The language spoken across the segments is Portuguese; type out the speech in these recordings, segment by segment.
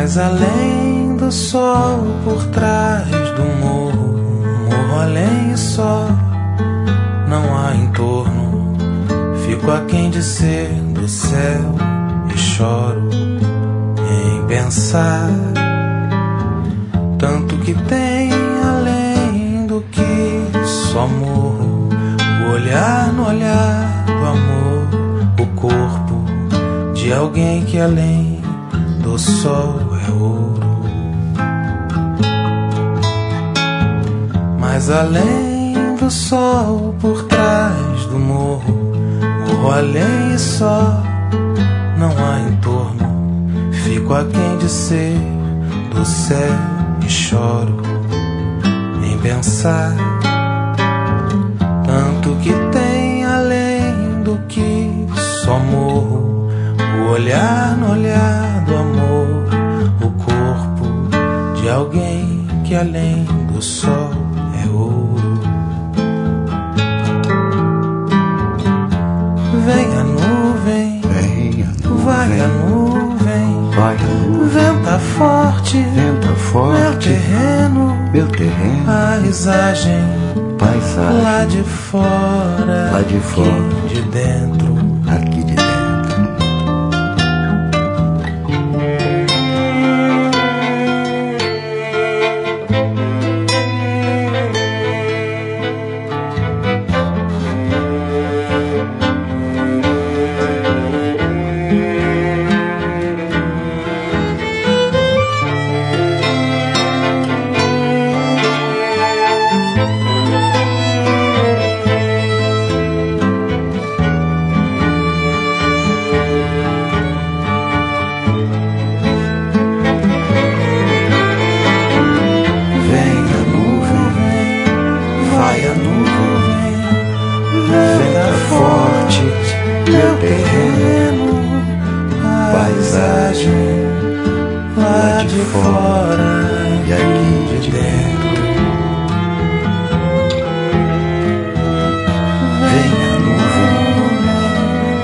Mas além do sol, por trás do morro, morro além e só, não há entorno. Fico aquém de ser do céu e choro em pensar tanto que tem além do que só morro. O olhar no olhar do amor, o corpo de alguém que além do sol é ouro. Mas além do sol, por trás do morro, morro além e só, não há entorno. Fico aquém de ser do céu e choro em pensar tanto que tem além do que só morro. O olhar no olhar do amor, o corpo de alguém que além do sol é ouro. Vem a nuvem, vai a nuvem, venta forte, meu terreno, paisagem, lá de fora, aqui de dentro.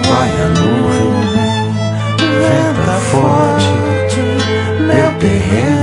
Meu terreno,